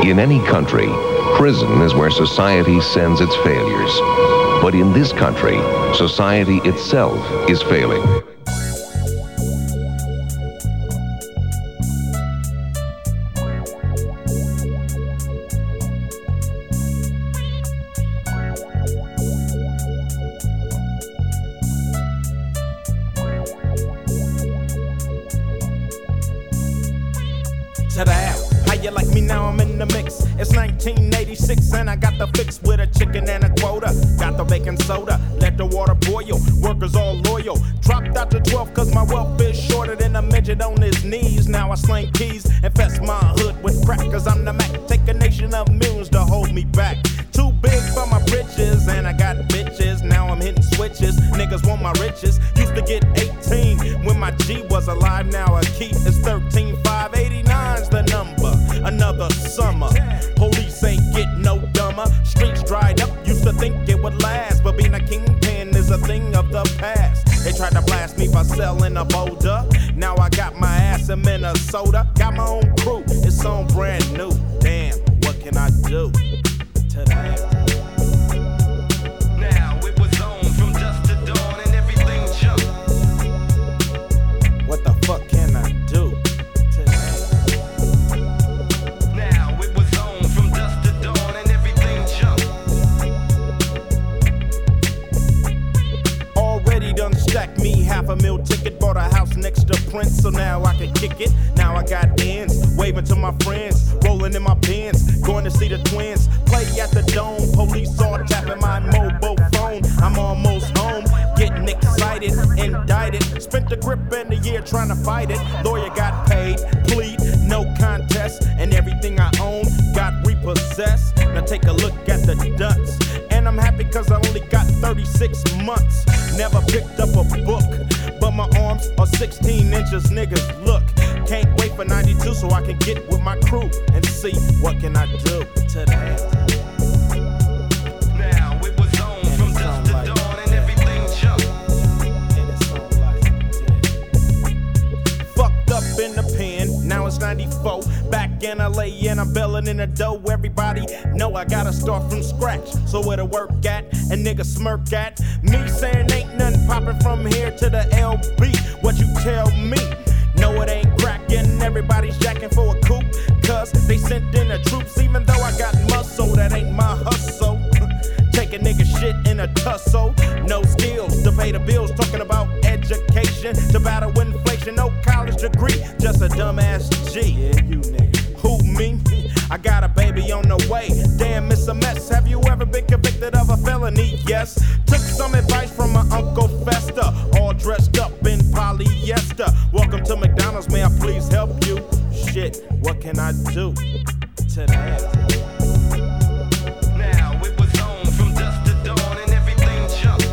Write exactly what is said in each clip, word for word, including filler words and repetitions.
In any country, prison is where society sends its failures. But in this country, society itself is failing. Today, how you like me now? I'm in the mix. It's nineteen eighty-six and I got the fix with a chicken and a quota. Got the baking soda, let the water boil. Workers all loyal. Dropped out to twelve cause my wealth is shorter than a midget on his knees. Now I sling keys, infest my hood with crack cause I'm the Mac. Take a nation of millions to hold me back. Too big for my britches and I got bitches. Now I'm hitting switches. Niggas want my riches. Used to get eighteen when my G was alive. Now a key is thirteen. five eighty-nine's the number. Another summer. Police ain't get no dumber. Streets dried up. Used to think it would last, but being a kingpin is a thing of the past. They tried to blast me for selling a boulder. Now I got my ass in Minnesota. Got my own crew. It's on brand new. Damn, what can I do today? Now it was on from dusk to dawn and everything jumped. What the fuck can I do today? Now it was on from dusk to dawn and everything jumped. Already done stacked me half a mil ticket. Bought a house next to Prince, so now I can kick it. Now I got ends, waving to my friends, rolling in my Benz, going to see the twins. Play at the Dome, police all tapping my mobile phone. I'm almost home, getting excited, indicted. Spent the grip in the year trying to fight it. Lawyer got paid, plead, no contest, and everything I own got repossessed. Now take a look at the ducks, and I'm happy cause I only got thirty-six months. Never picked up a book, but my arms are sixteen inches, niggas, look. Can't wait for ninety-two so I can get with my crew and see what can I do today. Now it was on from dusk to dawn and everything jumped. And it's on like that. Fucked up in the pen, now it's ninety-four. Back in L A and I'm belling in the dough. Everybody know I gotta start from scratch. So where to work at and niggas smirk at me saying ain't nothing popping from here to the L B. What you tell me? No, it ain't cracking. Everybody's jacking for a coupe, cause they sent in the troops. Even though I got muscle, that ain't my hustle. Take a nigga shit in a tussle. No skills to pay the bills. Talking about education to battle inflation. No college degree, just a dumbass G. Yeah, you nigga. Who, me? I got a baby on the way. Damn, it's a mess. Have you ever been convicted of a felony? Yes. Took some advice from my Uncle Fester. All dressed up in polyester. Welcome to McDonald's, may I please help you? Shit, what can I do today? Now it was on from dusk to dawn and everything jumped.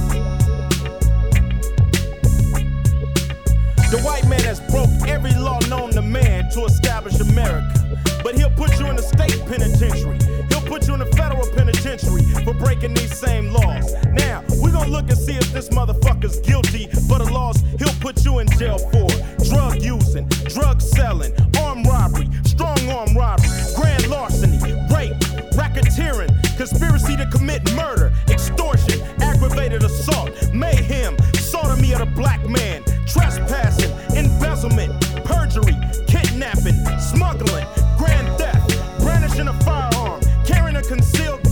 The white man has broke every law known to man to establish America. But he'll put you in the state penitentiary. He'll put you in the federal penitentiary for breaking these same laws. Now, we're gonna look and see if this motherfucker's guilty for the laws he'll put you in jail for. Drug using, drug selling, armed robbery, strong arm robbery, grand larceny, rape, racketeering, conspiracy to commit murder, extortion, aggravated assault, mayhem, sodomy of the black man, trespassing, embezzlement, perjury, kidnapping, smuggling, grand theft, brandishing a firearm, carrying a concealed